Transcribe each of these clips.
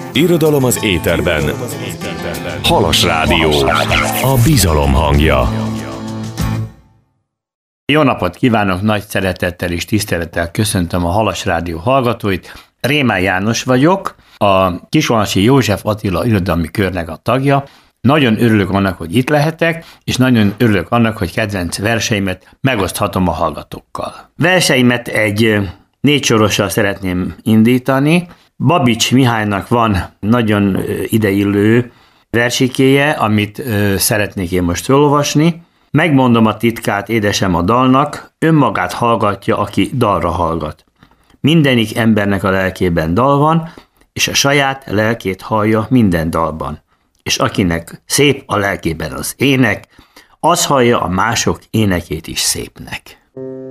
Irodalom az éterben. Halas Rádió. A bizalom hangja. Jó napot kívánok, nagy szeretettel és tisztelettel köszöntöm a Halas Rádió hallgatóit. Rémán János vagyok, a Kisvanasi József Attila irodalmi körnek a tagja. Nagyon örülök annak, hogy itt lehetek, és nagyon örülök annak, hogy kedvenc verseimet megoszthatom a hallgatókkal. Verseimet egy 4 sorossal szeretném indítani. Babics Mihálynak van nagyon ideillő versikéje, amit szeretnék én most felolvasni. Megmondom a titkát, édesem a dalnak, önmagát hallgatja, aki dalra hallgat. Mindenik embernek a lelkében dal van, és a saját lelkét hallja minden dalban. És akinek szép a lelkében az ének, az hallja a mások énekét is szépnek.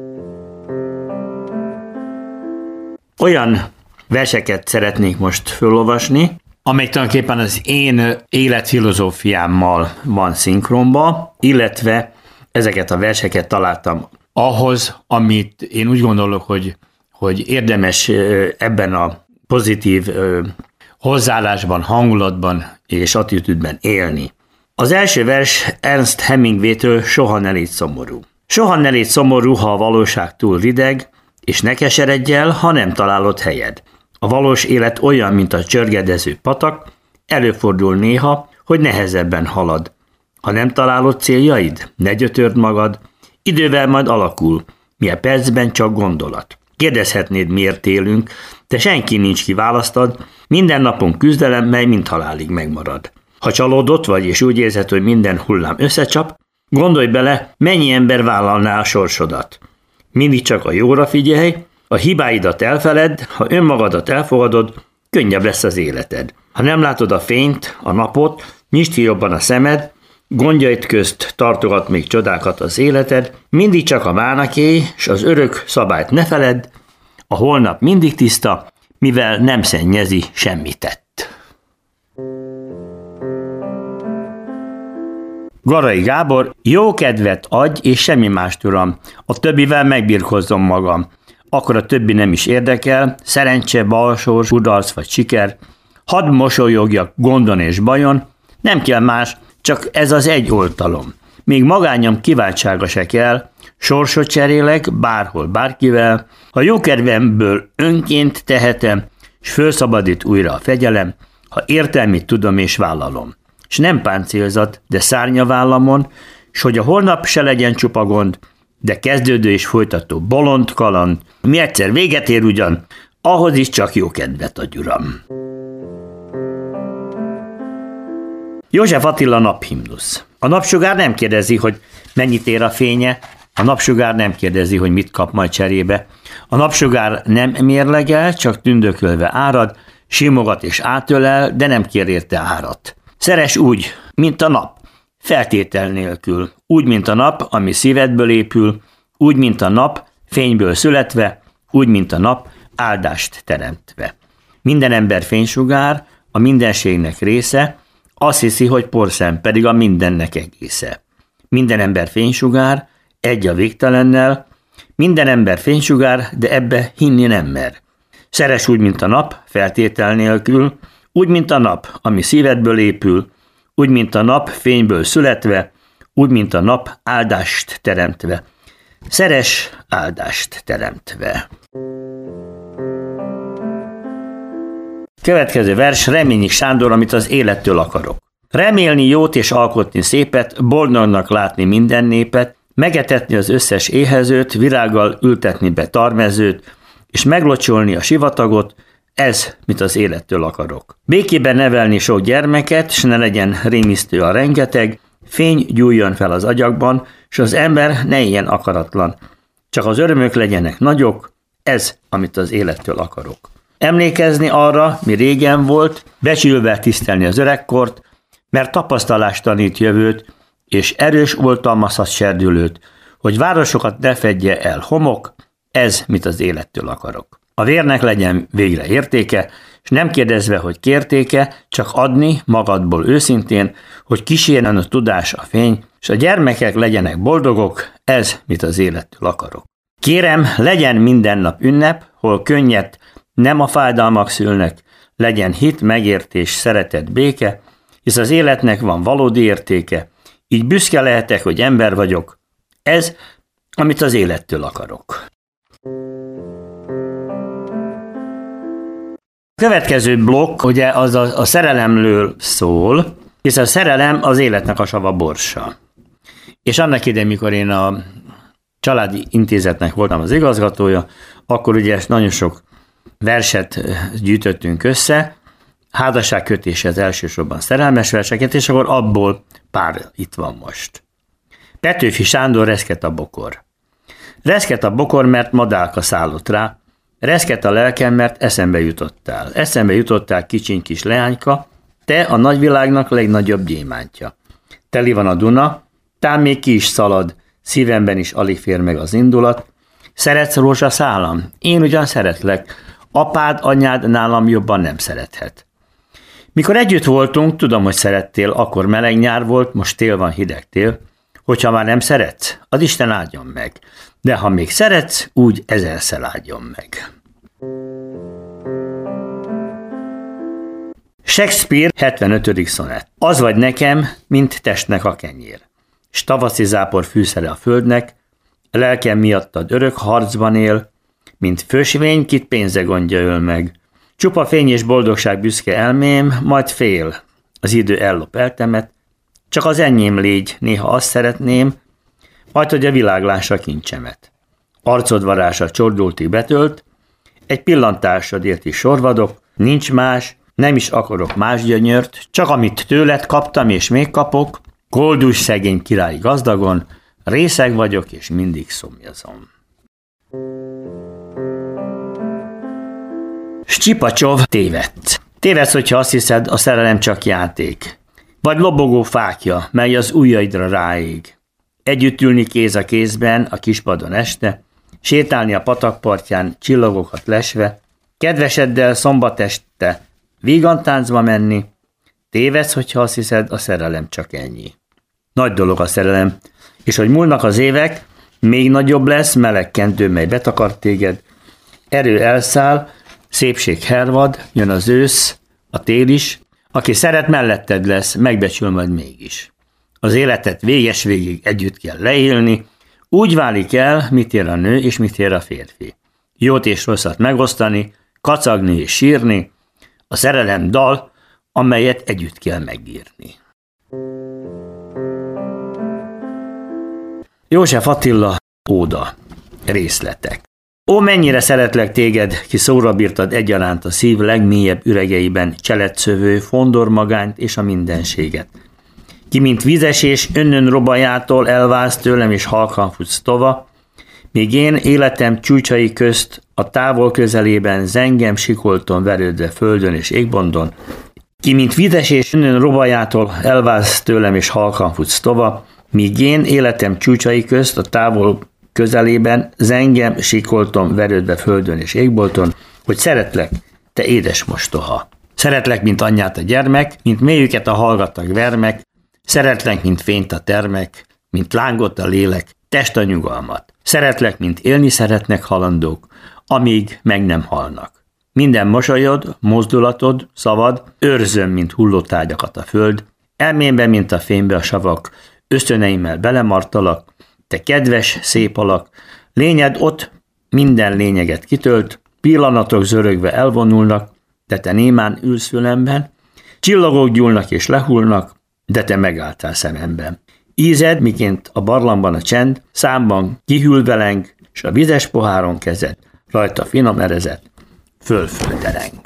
Olyan verseket szeretnék most felolvasni, amely tulajdonképpen az én életfilozófiámmal van szinkronba, illetve ezeket a verseket találtam ahhoz, amit én úgy gondolok, hogy érdemes ebben a pozitív hozzáállásban, hangulatban és attitűdben élni. Az első vers Ernest Hemingwaytől, Soha ne légy szomorú. Soha ne légy szomorú, ha a valóság túl rideg, és ne keseredj el, ha nem találod helyed. A valós élet olyan, mint a csörgedező patak, előfordul néha, hogy nehezebben halad. Ha nem találod céljaid, ne gyötörd magad, idővel majd alakul, milyen percben csak gondolat. Kérdezhetnéd, miért élünk, de senki nincs kiválasztad, minden napon küzdelem, mely mind halálig megmarad. Ha csalódott vagy, és úgy érzed, hogy minden hullám összecsap, gondolj bele, mennyi ember vállalná a sorsodat. Mindig csak a jóra figyelj, a hibáidat elfeledd, ha önmagadat elfogadod, könnyebb lesz az életed. Ha nem látod a fényt, a napot, nyisd ki jobban a szemed, gondjaid közt tartogat még csodákat az életed, mindig csak a mánaké, s az örök szabályt ne feledd, a holnap mindig tiszta, mivel nem szennyezi semmi tett. Garai Gábor, jó kedvet adj, és semmi mást, uram, a többivel megbirkózzom magam. Akkor a többi nem is érdekel, szerencse, balsors, kudarc vagy siker. Hadd mosolyogjak gondon és bajon, nem kell más, csak ez az egy oltalom. Még magányom kiváltsága se kell, sorsot cserélek bárhol, bárkivel. Ha jó kedvemből önként tehetem, s fölszabadít újra a fegyelem, ha értelmét tudom és vállalom. S nem páncélzat, de szárny a vállamon, s hogy a holnap se legyen csupa gond, de kezdődő és folytató bolond kaland, mi egyszer véget ér ugyan, ahhoz is csak jó kedvet adj, uram. József Attila naphimnusz. A napsugár nem kérdezi, hogy mennyit ér a fénye, a napsugár nem kérdezi, hogy mit kap majd cserébe. A napsugár nem mérlegel, csak tündökölve árad, simogat és átölel, de nem kér érte árat. Szeress úgy, mint a nap, feltétel nélkül, úgy, mint a nap, ami szívedből épül, úgy, mint a nap, fényből születve, úgy, mint a nap, áldást teremtve. Minden ember fénysugár, a mindenségnek része, azt hiszi, hogy porszem, pedig a mindennek egésze. Minden ember fénysugár, egy a végtelennel, minden ember fénysugár, de ebbe hinni nem mer. Szeress úgy, mint a nap, feltétel nélkül, úgy, mint a nap, ami szívedből épül, úgy, mint a nap, fényből születve, úgy, mint a nap, áldást teremtve. Szeress, áldást teremtve. Következő vers Reményi Sándor, amit az élettől akarok. Remélni jót és alkotni szépet, boldognak látni minden népet, megetetni az összes éhezőt, virággal ültetni be tarmezőt, és meglocsolni a sivatagot, ez, mit az élettől akarok. Békében nevelni sok gyermeket, s ne legyen rémisztő a rengeteg, fény gyújjon fel az agyakban, s az ember ne éljen akaratlan. Csak az örömök legyenek nagyok, ez, amit az élettől akarok. Emlékezni arra, mi régen volt, becsülve tisztelni az öregkort, mert tapasztalást tanít jövőt, és erős oltalmazhat serdülőt, hogy városokat ne fedje el homok, ez, mit az élettől akarok. A vérnek legyen végre értéke, és nem kérdezve, hogy kértéke, csak adni magadból őszintén, hogy kísérjen a tudás a fény, és a gyermekek legyenek boldogok, ez, mit az élettől akarok. Kérem, legyen minden nap ünnep, hol könnyet nem a fájdalmak szülnek, legyen hit, megértés, szeretet, béke, hisz az életnek van valódi értéke, így büszke lehetek, hogy ember vagyok. Ez, amit az élettől akarok. A következő blokk, ugye az a szerelemről szól, hisz a szerelem az életnek a sava borsa. És annak idején, mikor én a családi intézetnek voltam az igazgatója, akkor ugye nagyon sok verset gyűjtöttünk össze, házasságkötéshez elsősorban szerelmes verseket, és akkor abból pár itt van most. Petőfi Sándor, Reszket a bokor. Reszket a bokor, mert madálka szállott rá, reszket a lelkem, mert eszembe jutottál. Eszembe jutottál, kicsiny kis leányka, te a nagyvilágnak legnagyobb gyémántja. Teli van a Duna, tám még ki is szalad, szívemben is alig fér meg az indulat. Szeretsz rózsaszálam? Én ugyan szeretlek, apád, anyád nálam jobban nem szerethet. Mikor együtt voltunk, tudom, hogy szerettél, akkor meleg nyár volt, most tél van, hideg tél. Hogyha már nem szeretsz, az Isten áldjon meg. De ha még szeretsz, úgy ezerszer áldjon meg. Shakespeare 75. szonett. Az vagy nekem, mint testnek a kenyér. S tavaszi zápor fűszere a földnek, lelkem miattad örök harcban él, mint fősvény, kit pénze gondja öl meg. Csupa fény és boldogság büszke elmém, majd fél. Az idő ellop eltemet, csak az enyém légy, néha azt szeretném, majd hogy a világ lássa kincsemet. Arcod varázsa csordultig betölt, egy pillantásodért is sorvadok, nincs más, nem is akarok más gyönyört, csak amit tőled kaptam és még kapok, koldus szegény király gazdagon, részeg vagyok és mindig szomjazom. Scsipacsov tévedt. Tévedsz, hogyha azt hiszed, a szerelem csak játék. Vagy lobogó fákja, mely az ujjaidra ráég. Együtt ülni kéz a kézben a kispadon este, sétálni a patakpartján csillagokat lesve, kedveseddel szombat este vígantáncba menni. Tévedsz, hogyha azt hiszed, a szerelem csak ennyi. Nagy dolog a szerelem, és hogy múlnak az évek, még nagyobb lesz, meleg kentő, mely betakart téged, erő elszáll, szépség hervad, jön az ősz, a tél is, aki szeret, melletted lesz, megbecsül majd mégis. Az életet véges végig együtt kell leélni, úgy válik el, mit ér a nő és mit ér a férfi. Jót és rosszat megosztani, kacagni és sírni, a szerelem dal, amelyet együtt kell megírni. József Attila, óda, részletek. Ó, mennyire szeretlek téged, ki szóra bírtad egyaránt a szív legmélyebb üregeiben cseletszövő, fondormagányt és a mindenséget. Ki mint vízesés önnön robajától elválsz tőlem és halkan futsz tova, míg én életem csúcsai közt a távol közelében zengem sikolton verődve földön és égbondon, ki mint vízesés önnön robajától elválsz tőlem és halkan futsz tova, míg én életem csúcsai közt a távol közelében zengem sikolton verődve földön és égbolton, hogy szeretlek, te édes mostoha. Szeretlek, mint anyját a gyermek, mint mélyüket a hallgatag vermek, szeretlek, mint fényt a termek, mint lángot a lélek, test a nyugalmat. Szeretlek, mint élni szeretnek halandók, amíg meg nem halnak. Minden mosolyod, mozdulatod, szavad, őrzöm, mint hulló tárgyakat a föld, elmémbe, mint a fénybe a savak, ösztöneimmel belemartalak, te kedves, szép alak, lényed ott minden lényeget kitölt, pillanatok zörögve elvonulnak, de te némán ülsz fülemben, csillagok gyúlnak és lehullnak, de te megálltál szememben. Ízed, miként a barlangban a csend, számban kihűlveleng, s a vizes poháron kezed, rajta finom erezet, fölföldereng.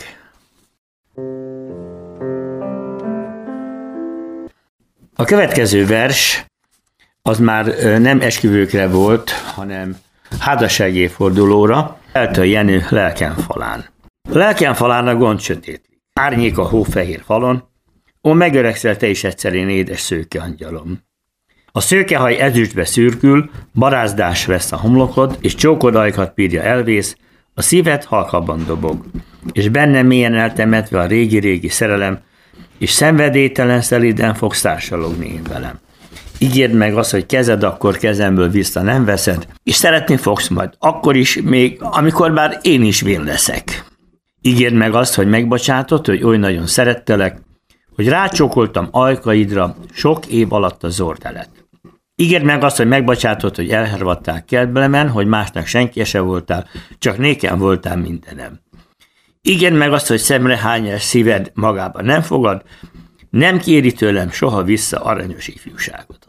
A következő vers az már nem esküvőkre volt, hanem házassági évfordulóra, Eltől Jenő lelkem falán. Lelkem falán a gond sötétlik, árnyék a hófehér falon, ó, megöregszel te is egyszer, én édes szőke angyalom. A szőkehaj ezüstbe szürkül, barázdás vesz a homlokod, és csókod ajkat pírja elvész, a szíved halkabban dobog, és bennem mélyen eltemetve a régi-régi szerelem, és szenvedélytelen szelíden fogsz társalogni én velem. Ígérd meg azt, hogy kezed akkor kezemből vissza nem veszed, és szeretni fogsz majd akkor is, még amikor bár én is vén leszek. Ígérd meg azt, hogy megbocsátod, hogy oly nagyon szerettelek, hogy rácsókoltam ajkaidra sok év alatt a zordelet. Ígérd meg azt, hogy megbocsátod, hogy elhervadtál kertben, hogy másnak senki se voltál, csak nékem voltál mindenem. Ígérd meg azt, hogy szemrehányás szíved magába nem fogad, nem kéri tőlem soha vissza aranyos ifjúságot.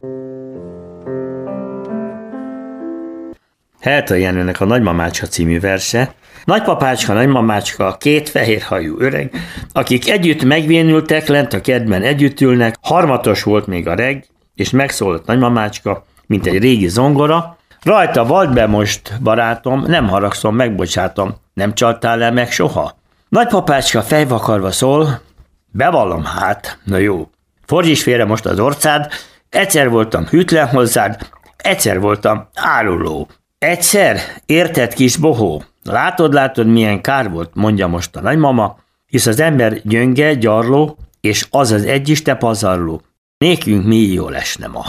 Heltai Jenőnek a Nagymamácska című verse. Nagypapácska, nagymamácska, két fehérhajú öreg, akik együtt megvénültek, lent a kertben együtt ülnek, harmatos volt még a reg, és megszólalt nagymamácska, mint egy régi zongora. Rajta vald be most, barátom, nem haragszom, megbocsátom, nem csaltál el meg soha? Nagypapácska fejvakarva szól, bevallom hát, na jó, fordíts félre most az orcád, egyszer voltam hűtlen hozzád, egyszer voltam áruló. Egyszer, érted kis bohó? Látod, milyen kár volt, mondja most a nagymama, hisz az ember gyönge, gyarló, és az az egy is te pazarló. Nékünk mi jól esne ma.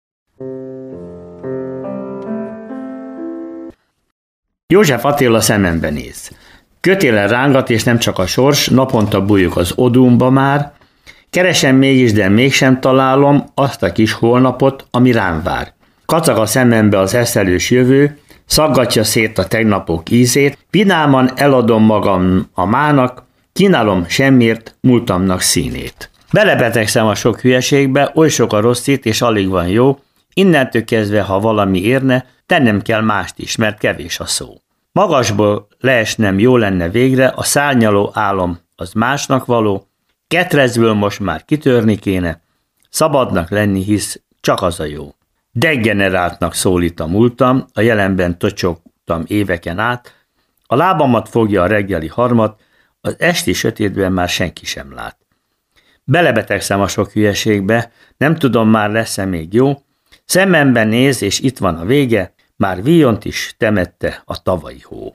József Attila szemembe néz. Kötélen rángat, és nem csak a sors, naponta bújjuk az odúmba már. Keresem mégis, de mégsem találom azt a kis holnapot, ami rám vár. Kacag a szemembe az eszelős jövő, szaggatja szét a tegnapok ízét, vidáman eladom magam a mának, kínálom semmiért múltamnak színét. Belebetegszem a sok hülyeségbe, oly sok a rossz itt, és alig van jó, innentől kezdve, ha valami érne, tennem kell mást is, mert kevés a szó. Magasból leesnem jó lenne végre, a szárnyaló álom az másnak való, ketrecből most már kitörni kéne, szabadnak lenni, hisz csak az a jó. Degeneráltnak szólít a múltam, a jelenben tocsogtam éveken át, a lábamat fogja a reggeli harmat, az esti sötétben már senki sem lát. Belebetegszem a sok hülyeségbe, nem tudom, már lesz-e még jó, szememben néz, és itt van a vége, már víjont is temette a tavalyi hó.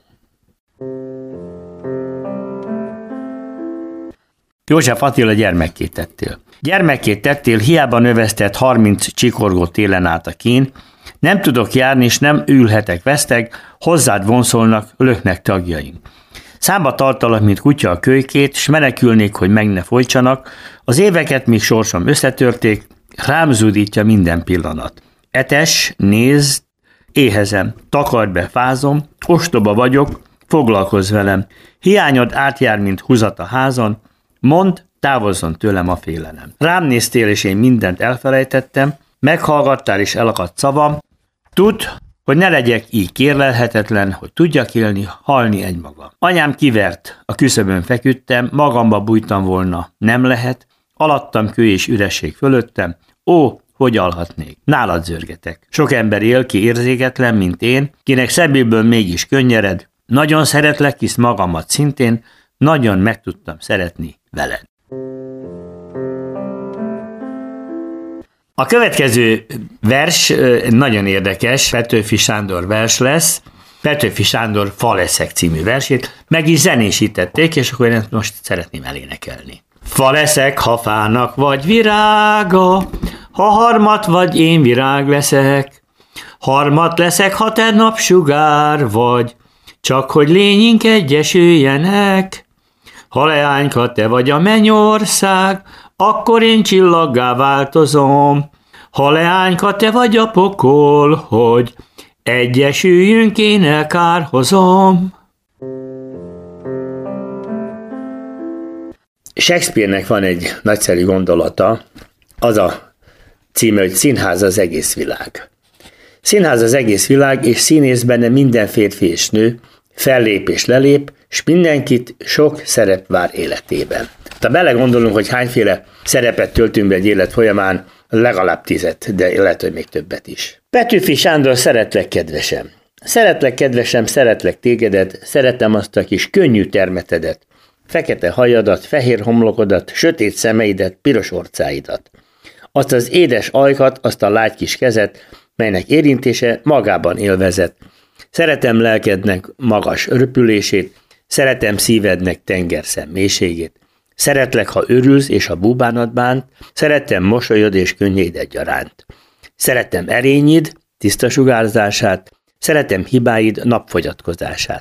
József Attila gyermekké tettél. Gyermekké tettél, hiába növesztett 30 csikorgó télen át a kín, nem tudok járni, és nem ülhetek veszteg, hozzád vonszolnak, löknek tagjaim. Számba tartalak, mint kutya a kölykét, s menekülnék, hogy meg ne folytsanak, az éveket, míg sorsom összetörték, rám zúdítja minden pillanat. Etes, nézd, éhezem, takard be, fázom, ostoba vagyok, foglalkozz velem, hiányod átjár, mint húzat a házon, mondd, távozzon tőlem a félelem. Rám néztél, és én mindent elfelejtettem, meghallgattál, és elakadt szavam, tudd, hogy ne legyek így kérlelhetetlen, hogy tudjak élni, halni egymaga. Anyám kivert, a küszöbön feküdtem, magamba bújtam volna, nem lehet, alattam kő és üresség fölöttem, ó, hogy alhatnék? Nálad zörgetek. Sok ember él ki érzéketlen, mint én, kinek szebbéből mégis könnyered, nagyon szeretlek, hisz magamat szintén, nagyon meg tudtam szeretni veled. A következő vers nagyon érdekes, Petőfi Sándor vers lesz. Petőfi Sándor Fa leszek című versét meg is zenésítették, és akkor én most szeretném elénekelni. Fa leszek, ha fának vagy virága, ha harmat vagy én virág leszek. Harmat leszek, ha te napsugár vagy, csak hogy lényink egyesüljenek. Ha leányka, te vagy a mennyország, akkor én csillaggá változom. Ha leányka, te vagy a pokol, hogy egyesüljünk, én elkárhozom. Shakespeare-nek van egy nagyszerű gondolata, az a címe, hogy Színház az egész világ. Színház az egész világ, és színész benne minden férfi és nő, fellép és lelép, és mindenkit sok szerep vár életében. Ha belegondolunk, hogy hányféle szerepet töltünk be egy élet folyamán, legalább 10, de lehet, hogy még többet is. Petőfi Sándor, szeretlek, kedvesem. Szeretlek, kedvesem, szeretlek tégedet, szeretem azt a kis könnyű termetedet, fekete hajadat, fehér homlokodat, sötét szemeidet, piros orcáidat. Azt az édes ajkat, azt a lágy kis kezet, melynek érintése magában élvezet. Szeretem lelkednek magas röpülését, szeretem szívednek tengerszem mélységét. Szeretlek, ha örülsz és ha búbánat bánt, szeretem mosolyod és könnyéd egyaránt. Szeretem erényid, tiszta sugárzását, szeretem hibáid napfogyatkozását.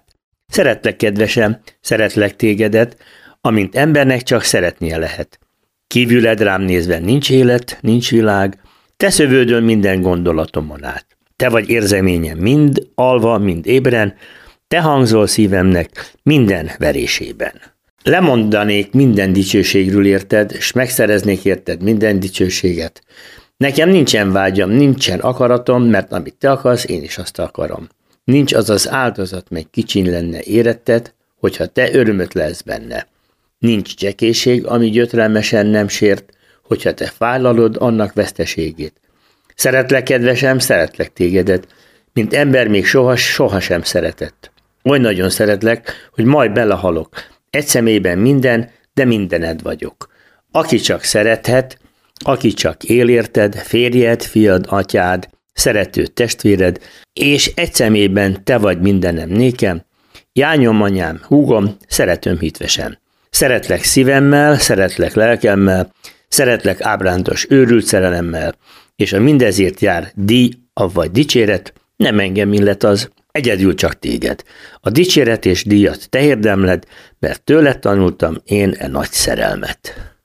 Szeretlek, kedvesem, szeretlek tégedet, amint embernek csak szeretnie lehet. Kívüled rám nézve nincs élet, nincs világ, te szövődön minden gondolatomon át. Te vagy érzeményem mind alva, mind ébren, te hangzol szívemnek minden verésében. Lemondanék minden dicsőségről érted, s megszereznék érted minden dicsőséget. Nekem nincsen vágyam, nincsen akaratom, mert amit te akarsz, én is azt akarom. Nincs az az áldozat, mely kicsiny lenne éretted, hogyha te örömöt lesz benne. Nincs csekéség, ami gyötrelmesen nem sért, hogyha te fájlalod annak veszteségét. Szeretlek, kedvesem, szeretlek tégedet, mint ember még sohasem szeretett. Oly nagyon szeretlek, hogy majd belehalok. Egy személyben minden, de mindened vagyok. Aki csak szerethet, aki csak él érted, férjed, fiad, atyád, szerető testvéred, és egy személyben te vagy mindenem nékem, jányom, anyám, húgom, szeretőm hitvesem. Szeretlek szívemmel, szeretlek lelkemmel, szeretlek ábrándos őrült szerelemmel, és a mindezért jár díj, avagy dicséret, nem engem illet az, egyedül csak téged. A dicséret és díjat te érdemled, mert tőled tanultam én nagy szerelmet.